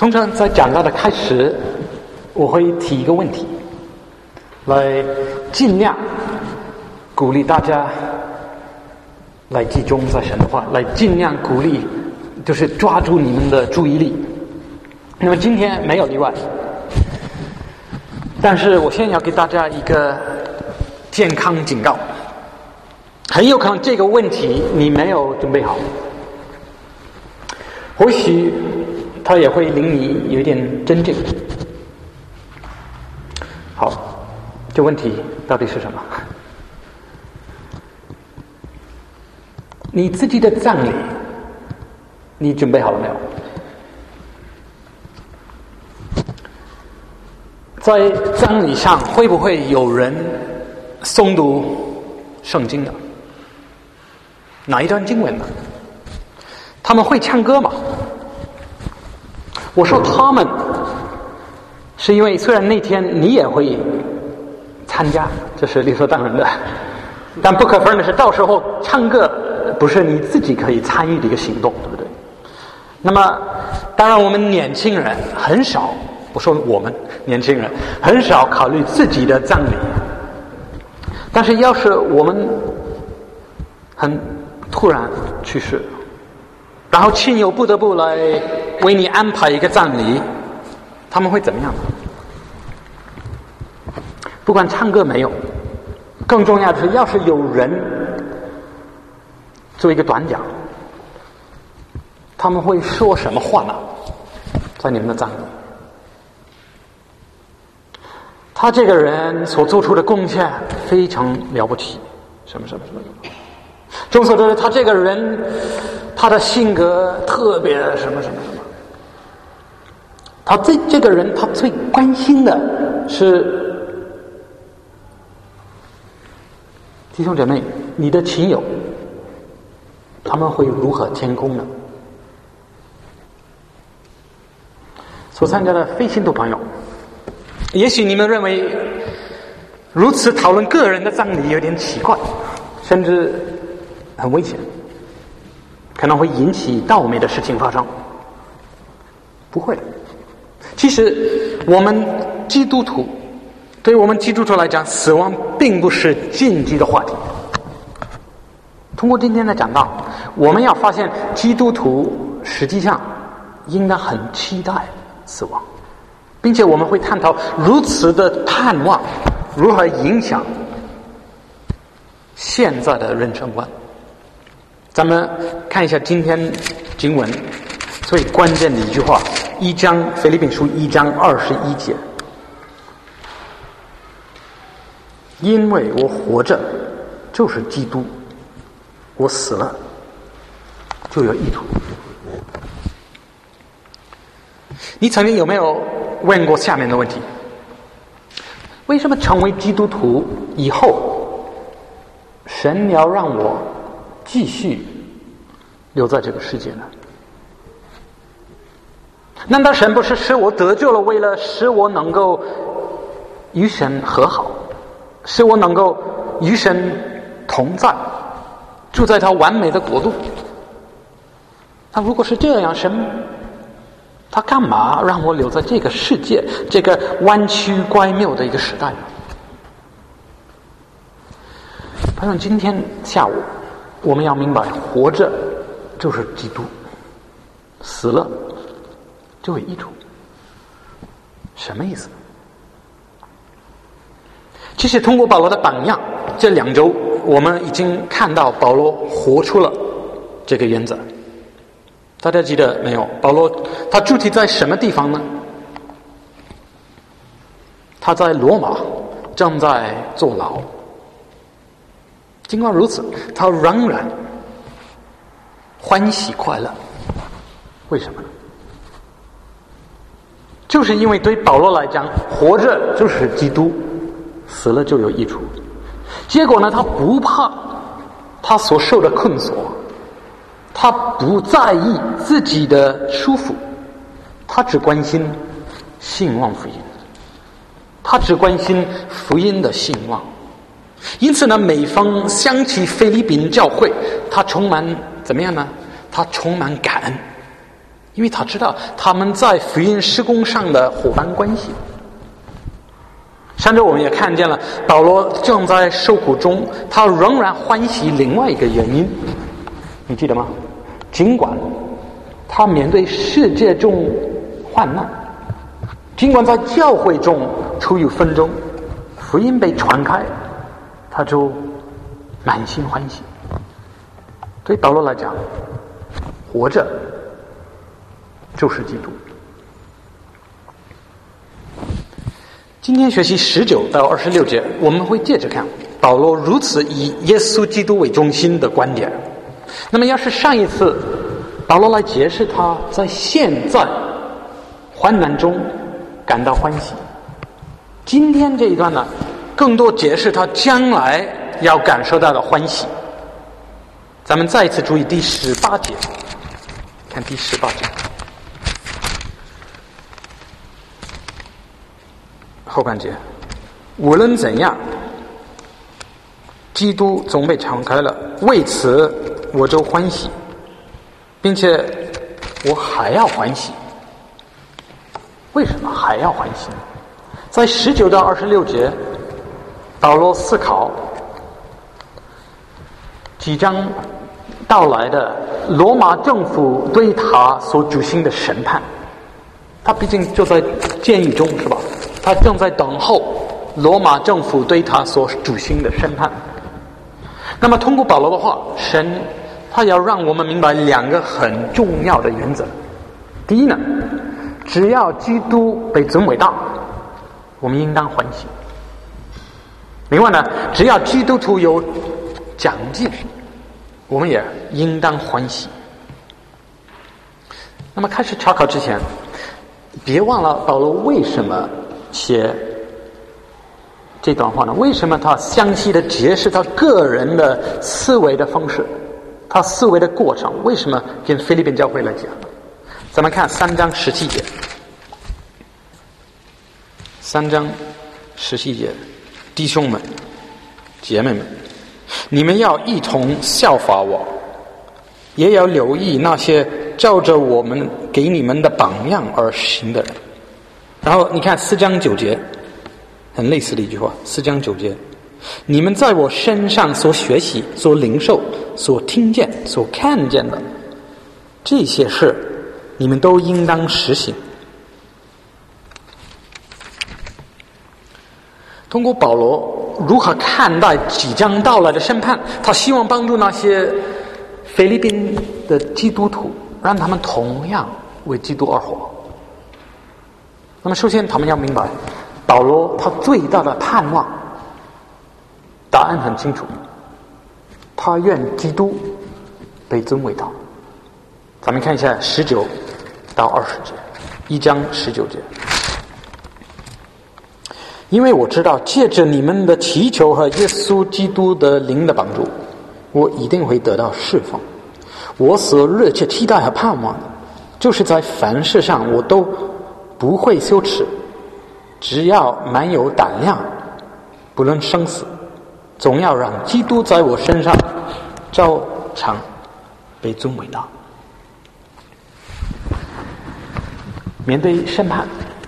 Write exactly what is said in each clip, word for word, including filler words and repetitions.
通常在讲到的开始，我会提一个问题，来尽量鼓励大家来集中在神的话，来尽量鼓励，就是抓住你们的注意力。那么今天没有例外，但是我现在要给大家一个健康警告，很有可能这个问题你没有准备好，或许它也会令你有一点真正。好，这问题到底是什么？你自己的葬礼，你准备好了没有？在葬礼上会不会有人诵读圣经的？哪一段经文呢？他们会唱歌吗？我说他们是因为虽然那天你也会参加，这是理所当然的，但不可否认的是，到时候唱歌不是你自己可以参与的一个行动，对不对？那么当然我们年轻人很少，我说我们年轻人很少考虑自己的葬礼，但是要是我们很突然去世，然后亲友不得不来为你安排一个葬礼，他们会怎么样？不管唱歌没有，更重要的是，要是有人做一个短讲，他们会说什么话呢？在你们的葬礼，他这个人所做出的贡献非常了不起，什么什么什么什么。众所周知，他这个人，他的性格特别什么什么什么。他这这个人，他最关心的是弟兄姐妹，你的亲友，他们会如何天空呢？所参加的非信徒朋友，也许你们认为如此讨论个人的葬礼有点奇怪，甚至很危险，可能会引起倒霉的事情发生。不会的，其实我们基督徒，对于我们基督徒来讲，死亡并不是禁忌的话题。通过今天的讲道，我们要发现基督徒实际上应当很期待死亡，并且我们会探讨如此的盼望如何影响现在的人生观。咱们看一下今天经文最关键的一句话，一章腓立比书一章二十一节，因为我活着就是基督，我死了就有益处。你曾经有没有问过下面的问题？为什么成为基督徒以后，神要让我继续留在这个世界呢？难道神不是使我得救了，为了使我能够与神和好，使我能够与神同在，住在他完美的国度？那如果是这样，神他干嘛让我留在这个世界，这个弯曲乖谬的一个时代呢？反正今天下午我们要明白，活着就是基督，死了就有益处。什么意思？其实通过保罗的榜样，这两周我们已经看到保罗活出了这个原则。大家记得没有？保罗他具体在什么地方呢？他在罗马正在坐牢，尽管如此，他仍然欢喜快乐。为什么呢？就是因为对保罗来讲，活着就是基督，死了就有益处。结果呢，他不怕他所受的困锁，他不在意自己的舒服，他只关心兴旺福音，他只关心福音的兴旺。因此呢，每逢想起菲律宾教会，他充满怎么样呢？他充满感恩， 因为他知道他们在福音施工上的伙伴关系。上周我们也看见了，保罗正在受苦中，他仍然欢喜另外一个原因，你记得吗？尽管他面对世界中患难，尽管在教会中处于纷争，福音被传开，他就满心欢喜。对保罗来讲，活着就是基督。今天学习十九到二十六节，我们会接着看保罗如此以耶稣基督为中心的观点。那么要是上一次保罗来解释他在现在患难中感到欢喜，今天这一段呢，更多解释他将来要感受到的欢喜。咱们再一次注意第十八节，看第十八节后半节，无论怎样，基督总被敞开了，为此我就欢喜，并且我还要欢喜。为什么还要欢喜？在十九到二十六节，保罗思考即将到来的罗马政府对他所举行的审判。他毕竟就在监狱中，是吧？他正在等候罗马政府对他所举行的审判。那么通过保罗的话，神他要让我们明白两个很重要的原则。第一呢，只要基督被尊为大，我们应当欢喜。另外呢，只要基督徒有奖金，我们也应当欢喜。那么开始查考之前，别忘了保罗为什么写这段话呢？为什么他详细的解释他个人的思维的方式，他思维的过程？为什么跟腓立比教会来讲？咱们看三章十七节，三章十七节，弟兄们、姐妹们，你们要一同效法我，也要留意那些照着我们给你们的榜样而行的人。然后你看四章九节，很类似的一句话，四章九节，你们在我身上所学习、所领受、所听见、所看见的这些事，你们都应当实行。通过保罗如何看待即将到来的审判，他希望帮助那些菲律宾的基督徒，让他们同样为基督而活。那么首先他们要明白，保罗他最大的盼望，答案很清楚，他愿基督被尊为大。咱们看一下十九到二十节，一章十九节。因为我知道借着你们的祈求和耶稣基督的灵的帮助，我一定会得到释放。我所热切期待和盼望的，就是在凡事上我都不会羞耻，只要蛮有胆量，不论生死，总要让基督在我身上照常被尊为大。面对审判，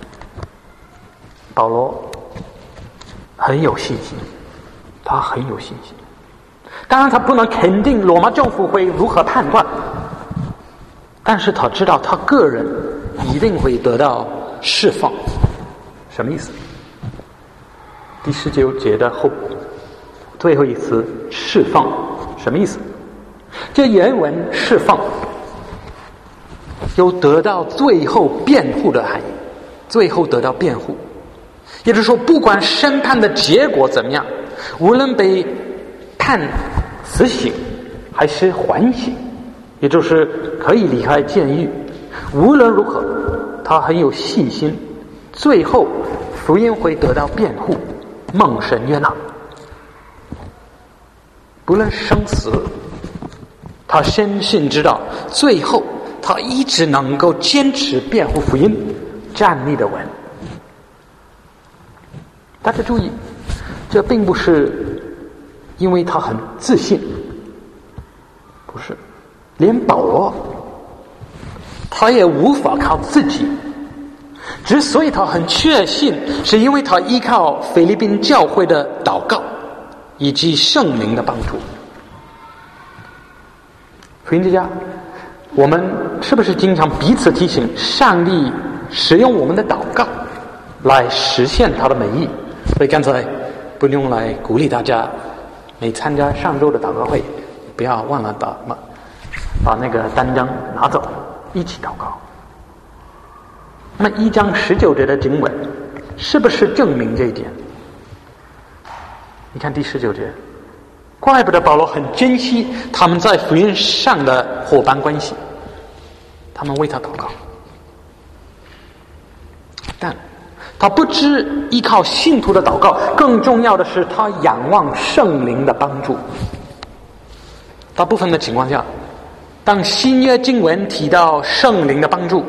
保罗很有信心，他很有信心。当然他不能肯定罗马政府会如何判断，但是他知道他个人一定会得到释放。什么意思？第十九节的后最后一词释放，什么意思？这原文释放有得到最后辩护的含义，最后得到辩护，也就是说不管审判的结果怎么样，无论被判死刑还是缓刑，也就是可以离开监狱，无论如何他很有信心，最后福音会得到辩护，蒙神悦纳。不论生死，他深信知道最后他一直能够坚持辩护福音，站立的稳。大家注意，这并不是因为他很自信，不是，连保罗他也无法靠自己。之所以他很确信，是因为他依靠腓立宾教会的祷告以及圣灵的帮助。福音之家，我们是不是经常彼此提醒上帝使用我们的祷告来实现他的美意？所以刚才不用来鼓励大家，每参加上周的祷告会，不要忘了把把那个单张拿走，一起祷告。那么一章十九节的经文是不是证明这一点？你看第十九节，怪不得保罗很珍惜他们在福音上的伙伴关系，他们为他祷告，但他不知依靠信徒的祷告，更重要的是他仰望圣灵的帮助。大部分的情况下，当新约经文提到圣灵的帮助，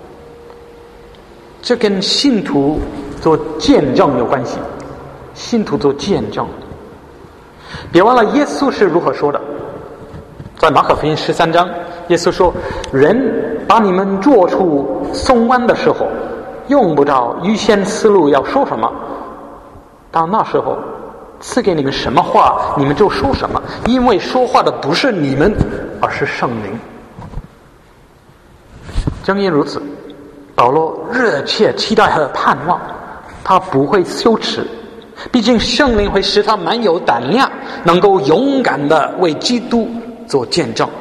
这跟信徒做见证有关系。信徒做见证，别忘了耶稣是如何说的。在马可福音十三章，耶稣说：人把你们做出松弯的时候，用不着预先思路要说什么，到那时候赐给你们什么话，你们就说什么，因为说话的不是你们，而是圣灵。正因如此，保罗热切期待和盼望，他不会羞耻，毕竟圣灵会使他蛮有胆量，能够勇敢地为基督做见证。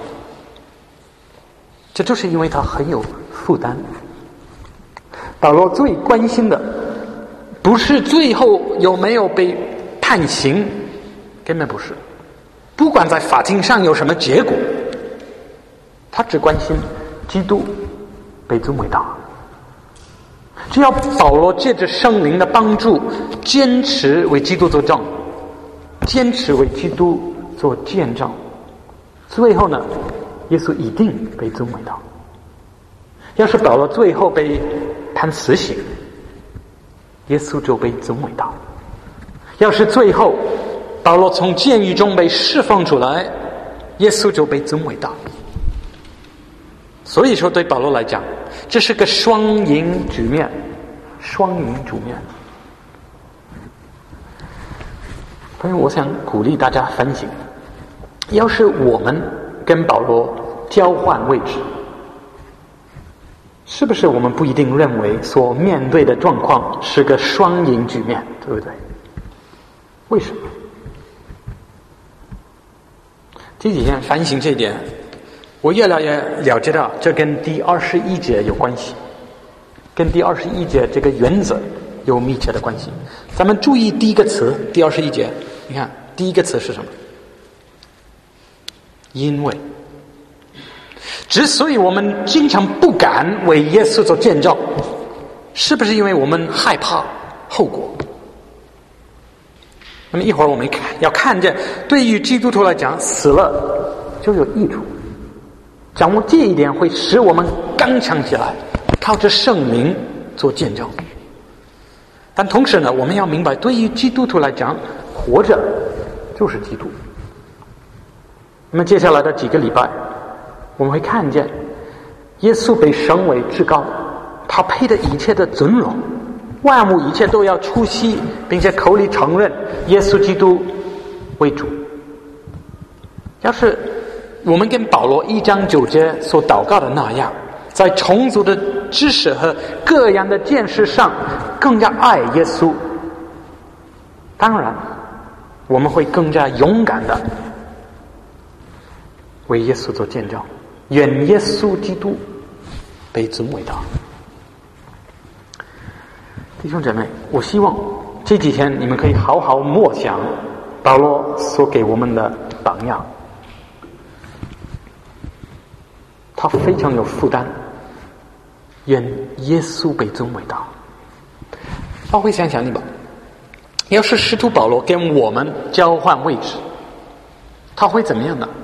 这就是因为他很有负担。保罗最关心的不是最后有没有被判刑，根本不是，不管在法庭上有什么结果，他只关心基督被尊伟大。只要保罗借着圣灵的帮助，坚持为基督作证，坚持为基督做见证，最后呢，耶稣一定被尊伟大。要是保罗最后被判死刑，耶稣就被尊伟大。要是最后保罗从监狱中被释放出来，耶稣就被尊伟大。所以说对保罗来讲，这是个双赢局面，双赢局面。所以我想鼓励大家反省，要是我们跟保罗交换位置，是不是我们不一定认为所面对的状况是个双赢局面，对不对？为什么？这几天反省这一点，我越来越了解到这跟第二十一节有关系，跟第二十一节这个原则有密切的关系。咱们注意第一个词，第二十一节，你看第一个词是什么？因为。之所以我们经常不敢为耶稣做见证，是不是因为我们害怕后果？那么一会儿我们看要看见，对于基督徒来讲，死了就有益处。掌握这一点会使我们刚强起来，靠着圣灵做见证。但同时呢，我们要明白，对于基督徒来讲，活着就是基督。那么接下来的几个礼拜，我们会看见耶稣被升为至高，他配得一切的尊荣，万物一切都要出息，并且口里承认耶稣基督为主。要是我们跟保罗一章九节所祷告的那样，在充足的知识和各样的见识上更加爱耶稣，当然我们会更加勇敢的为耶稣做见证。愿耶稣基督被尊伟大。弟兄姐妹，我希望这几天你们可以好好默想保罗所给我们的榜样。他非常有负担，愿耶稣被尊伟大。发挥想想你吧，要是使徒保罗跟我们交换位置，他会怎么样呢？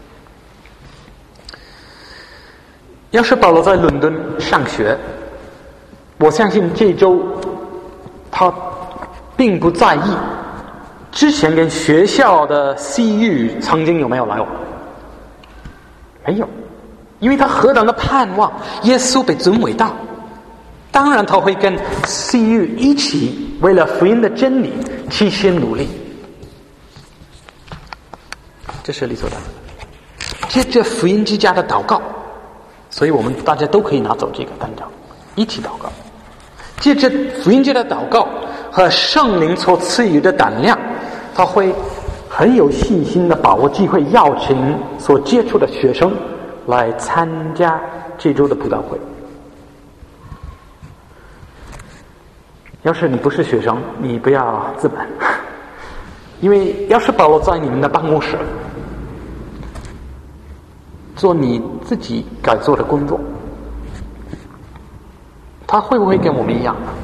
要是保罗在伦敦上学，我相信这周他并不在意之前跟学校的西语曾经有没有来往，没有。 因为他何等的盼望耶稣被尊伟大，当然他会跟西域一起为了福音的真理齐心努力，这是理所当然。接着福音之家的祷告，所以我们大家都可以拿走这个单张，一起祷告。接着福音之家的祷告和圣灵所赐予的胆量，他会很有信心的把握机会，邀请所接触的学生来参加这周的布道会。要是你不是学生，你不要自满，因为要是保罗在你们的办公室做你自己该做的工作，他会不会跟我们一样呢？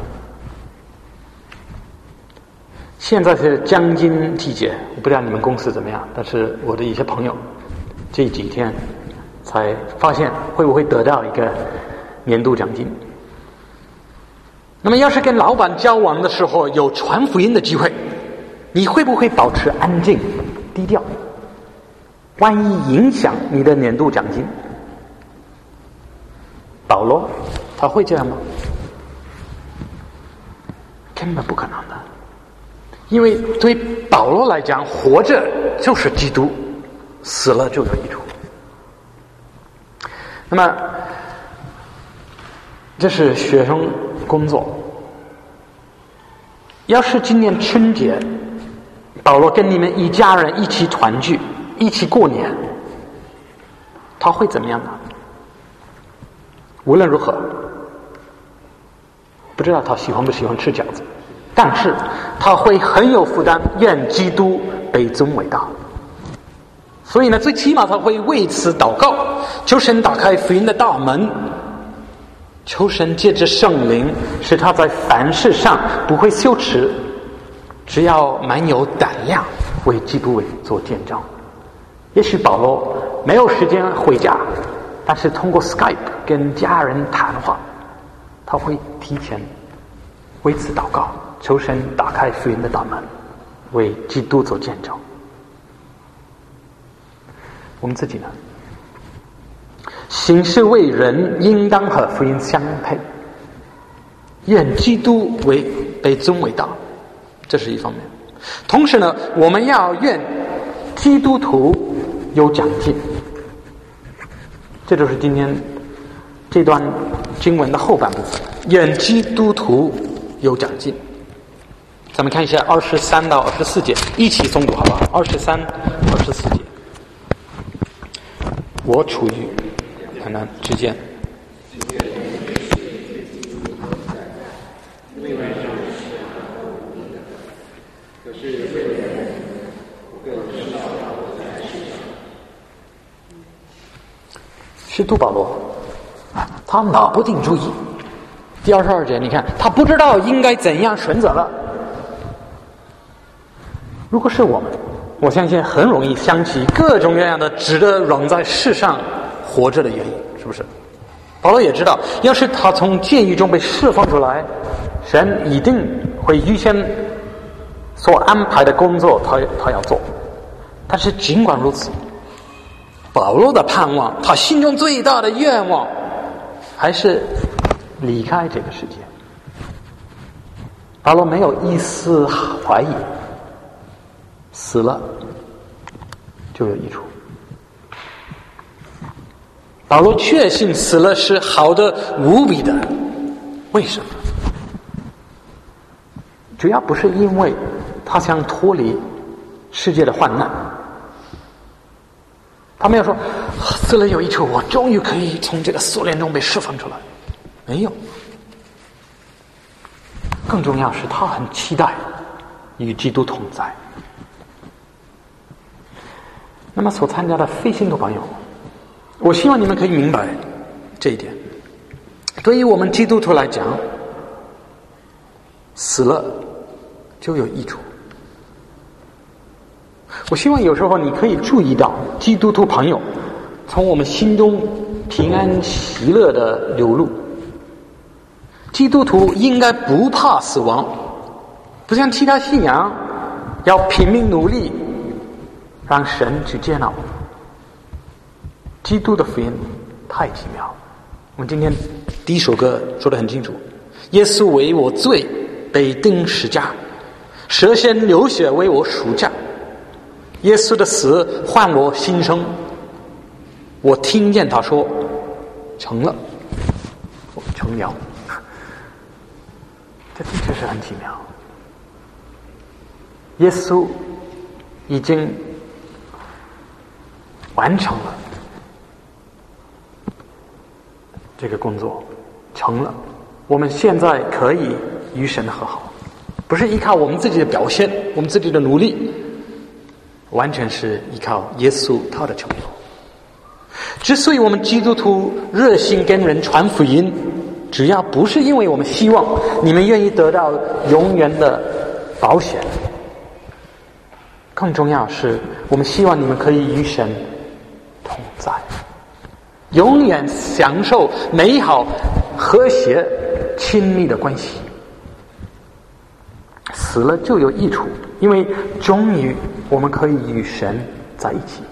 现在是将近季节，我不知道你们公司怎么样，但是我的一些朋友这几天才发现会不会得到一个年度奖金。那么要是跟老板交往的时候有传福音的机会，你会不会保持安静低调？万一影响你的年度奖金，保罗他会这样吗？根本不可能的。因为对保罗来讲，活着就是基督，死了就有益处。那么这是学生工作。要是今年春节保罗跟你们一家人一起团聚，一起过年，他会怎么样呢？无论如何，不知道他喜欢不喜欢吃饺子，但是他会很有负担，愿基督被尊伟大。所以呢，最起码他会为此祷告，求神打开福音的大门，求神借着圣灵使他在凡事上不会羞耻，只要蛮有胆量为基督为做见证。也许保罗没有时间回家，但是通过 Skype 跟家人谈话，他会提前为此祷告，求神打开福音的大门，为基督做见证。我们自己呢，行事为人应当和福音相配，愿基督为被尊伟大，这是一方面。同时呢，我们要愿基督徒有长进，这就是今天这段经文的后半部分，愿基督徒有长进。咱们看一下二十三到二十四节，一起诵读好不好？二十三、二十四节。我处于很难之间，使徒保罗他拿不定主意。第二十二节，你看他不知道应该怎样选择了。如果是我们，我相信很容易想起各种各样的值得人在世上活着的原因，是不是？保罗也知道，要是他从监狱中被释放出来，神一定会预先所安排的工作他他要做。但是尽管如此，保罗的盼望，他心中最大的愿望还是离开这个世界。保罗没有一丝怀疑，死了就有益处。保罗确信死了是好的无比的。为什么？主要不是因为他想脱离世界的患难，他没有说死了有益处，我终于可以从这个锁链中被释放出来，没有。更重要是他很期待与基督同在。那么所参加的非信徒朋友，我希望你们可以明白这一点。对于我们基督徒来讲，死了就有益处。我希望有时候你可以注意到基督徒朋友从我们心中平安喜乐的流露。基督徒应该不怕死亡，不像其他信仰要拼命努力让神去接纳我们。基督的福音太奇妙了。我们今天第一首歌说得很清楚，耶稣为我罪被钉十架，蛇先流血为我赎价，耶稣的死换我新生。我听见他说成了，成了，这的确是很奇妙。耶稣已经完成了这个工作，成了，我们现在可以与神和好，不是依靠我们自己的表现，我们自己的努力，完全是依靠耶稣他的成就。之所以我们基督徒热心跟人传福音，只要不是因为我们希望你们愿意得到永远的保险，更重要是我们希望你们可以与神同在，永远享受美好和谐亲密的关系。死了就有益处，因为终于我们可以与神在一起。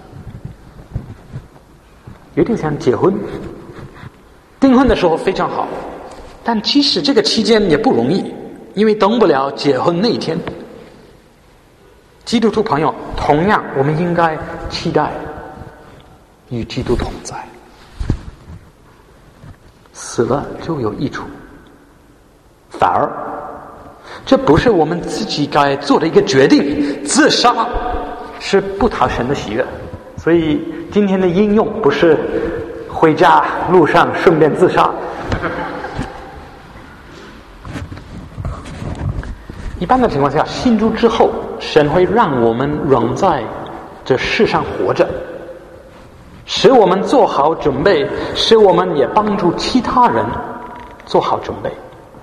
有点像结婚，订婚的时候非常好，但其实这个期间也不容易，因为等不了结婚那一天。基督徒朋友，同样我们应该期待与基督同在。死了就有益处，反而这不是我们自己该做的一个决定，自杀是不讨神的喜悦。所以今天的应用不是回家路上顺便自杀。一般的情况下，信主之后，神会让我们仍在这世上活着，使我们做好准备，使我们也帮助其他人做好准备。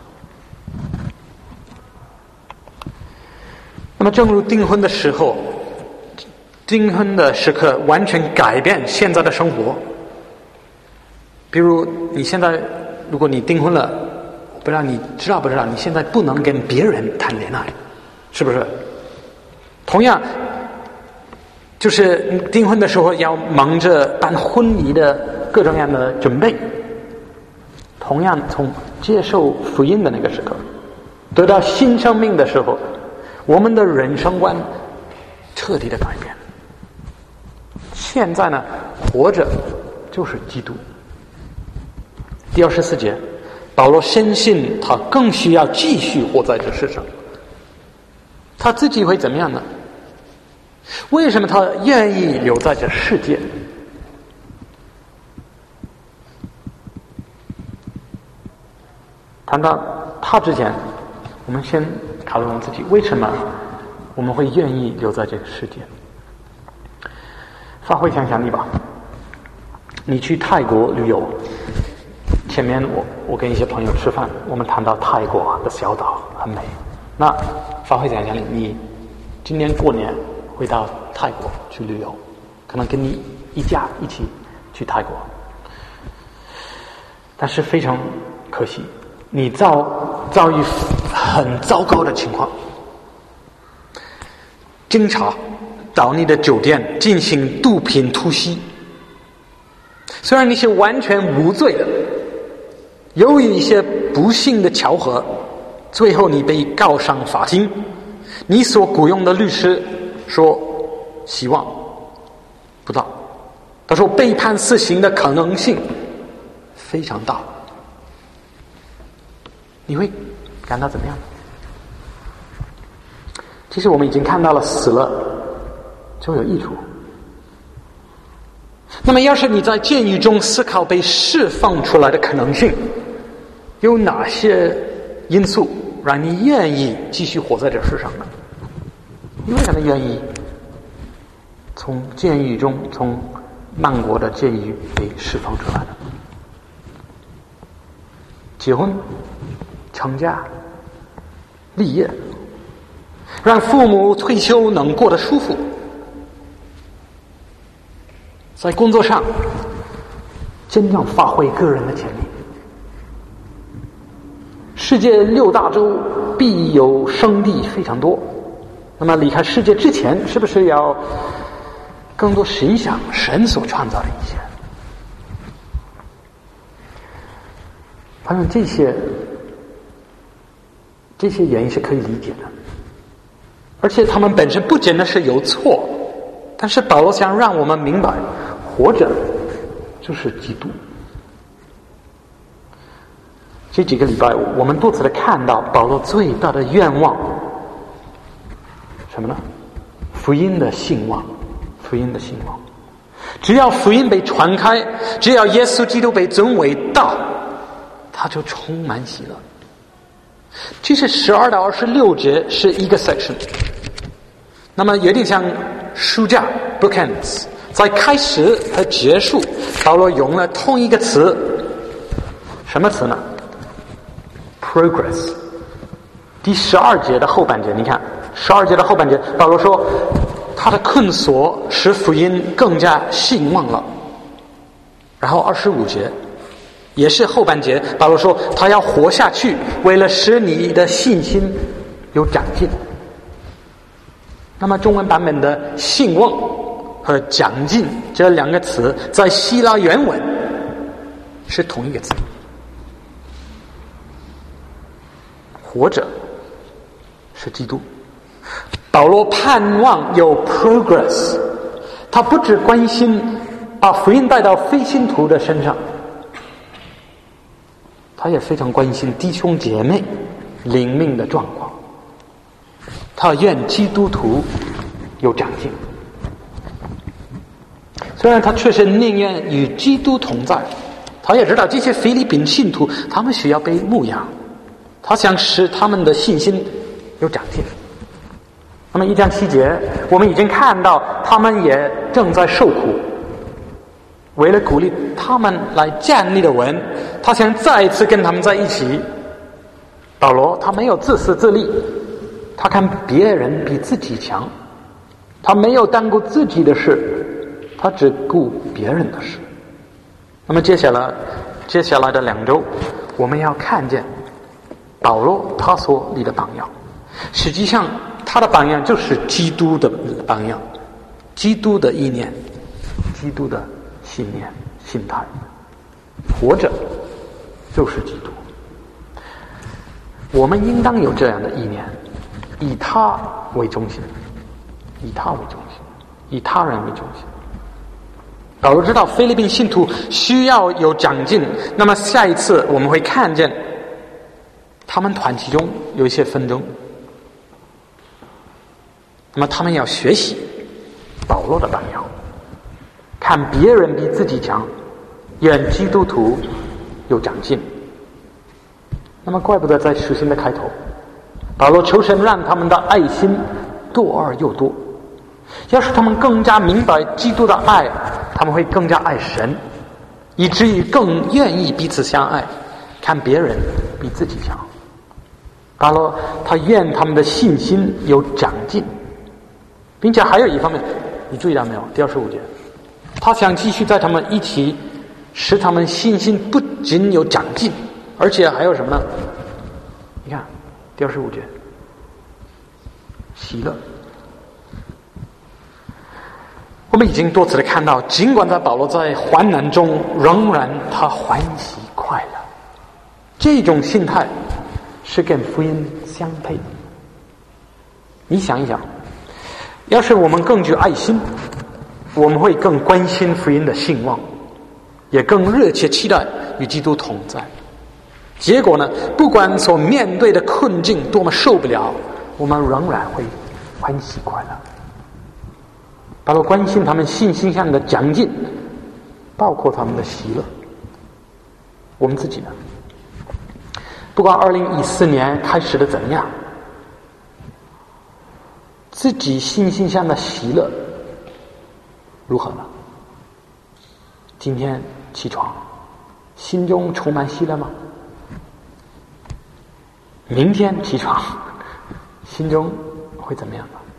那么正如订婚的时候，订婚的时刻完全改变现在的生活。比如你现在如果你订婚了，我不知道你知道不知道，你现在不能跟别人谈恋爱，是不是？同样就是你订婚的时候要忙着办婚礼的各种各样的准备，同样从接受福音的那个时刻得到新生命的时候，我们的人生观彻底的改变。现在呢，活着就是基督。第二十四节，保罗深信他更需要继续活在这世上。他自己会怎么样呢？为什么他愿意留在这世界？谈到他之前，我们先考虑我们自己，为什么我们会愿意留在这个世界？发挥想象力吧。你去泰国旅游，前面我我跟一些朋友吃饭，我们谈到泰国的小岛很美。那发挥想象力，你今年过年会到泰国去旅游，可能跟你一家一起去泰国，但是非常可惜，你遭遭遇很糟糕的情况，警察到你的酒店进行毒品突袭，虽然你是完全无罪的，由于一些不幸的巧合，最后你被告上法庭，你所雇佣的律师说希望不大，他说被判死刑的可能性非常大，你会感到怎么样？其实我们已经看到了，死了就有益处。那么要是你在监狱中思考被释放出来的可能性，有哪些因素让你愿意继续活在这世上呢？你为什么愿意从监狱中，从曼国的监狱被释放出来呢？结婚、成家、立业，让父母退休能过得舒服，在工作上真正发挥个人的潜力。世界六大洲必有圣地非常多，那么离开世界之前，是不是要更多实想神所创造的一切？ 反正这些这些原因是可以理解的，而且他们本身不见得是有错，但是保罗想让我们明白，活着就是基督。这几个礼拜我们多次的看到保罗最大的愿望什么呢？福音的兴旺，福音的兴旺。只要福音被传开，只要耶稣基督被尊为大，他就充满喜乐。其实十二到二十六节是一个 section， 那么有点像书架 bookends， 在开始和结束保罗用了同一个词，什么词呢？ progress。 第十二节的后半节，你看十二节的后半节保罗说他的困锁使福音更加兴旺了。然后二十五节也是后半节，保罗说他要活下去，为了使你的信心有长进。那么中文版本的兴旺和长进这两个词在希腊原文是同一个词。活着是基督，保罗盼望有 progress， 他不只关心把福音带到非信徒的身上，他也非常关心弟兄姐妹灵命的状况，他愿基督徒有长进。虽然他确实宁愿与基督同在，他也知道这些腓立比信徒他们需要被牧养，他想使他们的信心有长进。那么一章七节我们已经看到他们也正在受苦，为了鼓励他们来站立的稳，他想再一次跟他们在一起。保罗他没有自私自利，他看别人比自己强，他没有耽顾自己的事，他只顾别人的事。那么接下来接下来的两周我们要看见保罗他所立的榜样，实际上他的榜样就是基督的榜样，基督的意念，基督的信念心态，活着就是基督。我们应当有这样的意念，以他为中心，以他为中心，以他人为中心。保罗知道腓立比信徒需要有长进，那么下一次我们会看见他们团体中有一些纷争，那么他们要学习保罗的榜样，看别人比自己强，愿基督徒有长进。那么怪不得在书信的开头保罗求神让他们的爱心多而又多，要是他们更加明白基督的爱，他们会更加爱神，以至于更愿意彼此相爱，看别人比自己强。保罗他愿他们的信心有长进，并且还有一方面，你注意到没有？第二十五节他想继续在他们一起，使他们信心不仅有长进，而且还有什么呢？你看第二十五节，喜乐。我们已经多次的看到，尽管在保罗在患难中，仍然他欢喜快乐，这种心态是跟福音相配的。你想一想，要是我们更具爱心，我们会更关心福音的兴旺，也更热切期待与基督同在。结果呢，不管所面对的困境多么受不了，我们仍然会欢喜快乐。保罗关心他们信心上的长进，包括他们的喜乐。我们自己呢，不管二零一四年开始的怎样，自己信心上的喜乐如何呢？今天起床心中充满喜乐吗？明天起床心中会怎么样呢？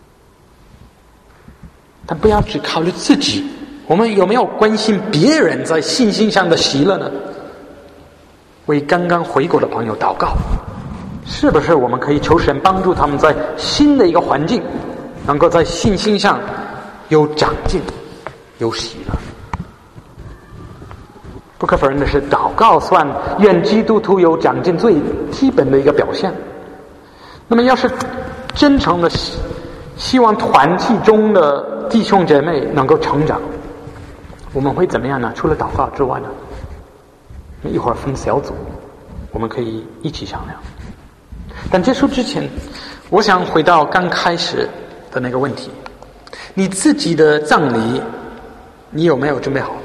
但不要只考虑自己，我们有没有关心别人在信心上的喜乐呢？为刚刚回国的朋友祷告，是不是我们可以求神帮助他们在新的一个环境，能够在信心上有长进，有喜乐？ 不可否认的是，祷告算愿基督徒有长进最基本的一个表现。那么要是真诚的希希望团契中的弟兄姐妹能够成长，我们会怎么样呢？除了祷告之外呢，一会儿分小组，我们可以一起商量。但结束之前，我想回到刚开始的那个问题，你自己的葬礼你有没有准备好？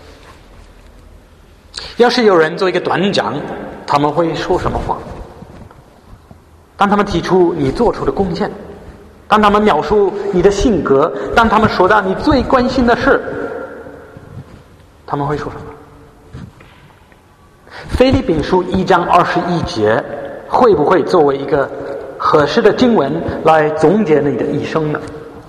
要是有人做一个短讲，他们会说什么话？当他们提出你做出的贡献，当他们描述你的性格，当他们说到你最关心的事，他们会说什么？腓立比书一章二十一节会不会作为一个合适的经文来总结你的一生呢？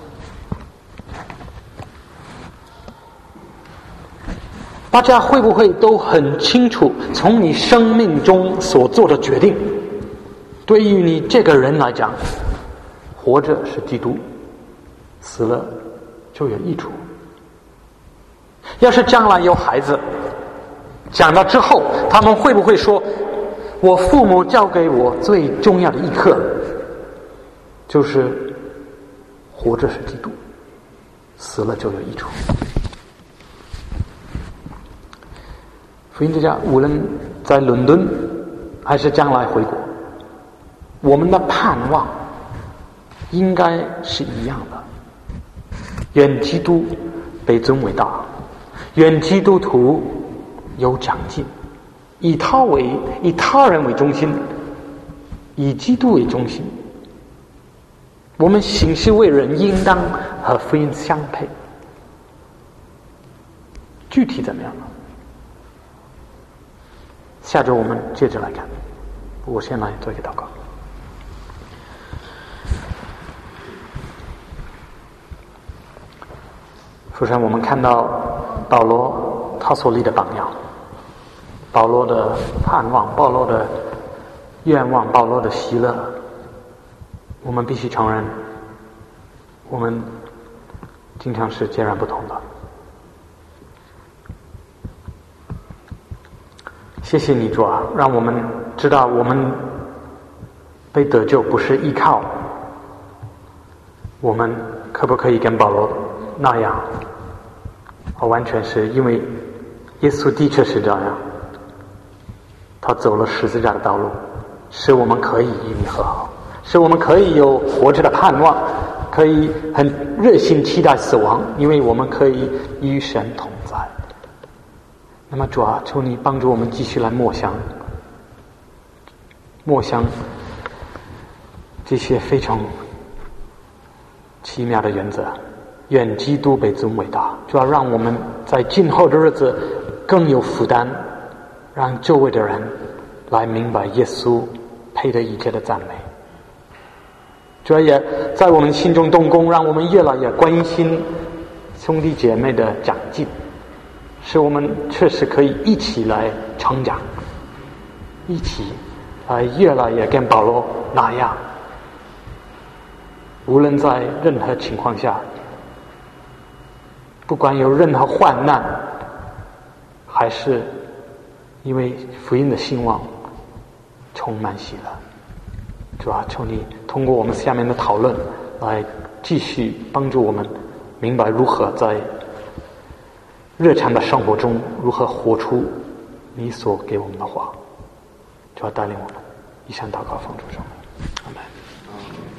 大家会不会都很清楚，从你生命中所做的决定，对于你这个人来讲，活着是基督，死了就有益处。要是将来有孩子讲到之后，他们会不会说，我父母教给我最重要的一课就是活着是基督，死了就有益处。福音之家无论在伦敦还是将来回国，我们的盼望应该是一样的，愿基督被尊为大，愿基督徒有长进，以他为以他人为中心，以基督为中心。我们行事为人应当和福音相配。具体怎么样呢？下周我们接着来看。我先来做一个祷告。首先我们看到保罗他所立的榜样，保罗的盼望，保罗的愿望，保罗的喜乐，我们必须承认，我们经常是截然不同的。谢谢你主啊，让我们知道我们被得救不是依靠我们可不可以跟保罗那样，而完全是因为耶稣的确是这样，他走了十字架的道路，使我们可以与你和好，使我们可以有活着的盼望，可以很热心期待死亡，因为我们可以与神同在。那么主啊，求你帮助我们继续来默想默想这些非常奇妙的原则，愿基督被尊伟大。主要让我们在今后的日子更有负担，让周围的人来明白耶稣配得一切的赞美。主要也在我们心中动工，让我们越来越关心兄弟姐妹的长进，使我们确实可以一起来成长，一起来越来越跟保罗那样，无论在任何情况下，不管有任何患难，还是因为福音的兴旺充满喜乐。主啊，求你通过我们下面的讨论来继续帮助我们明白如何在日常的生活中如何活出你所给我们的话。主要带领我们一向祷告奉主圣名，阿们。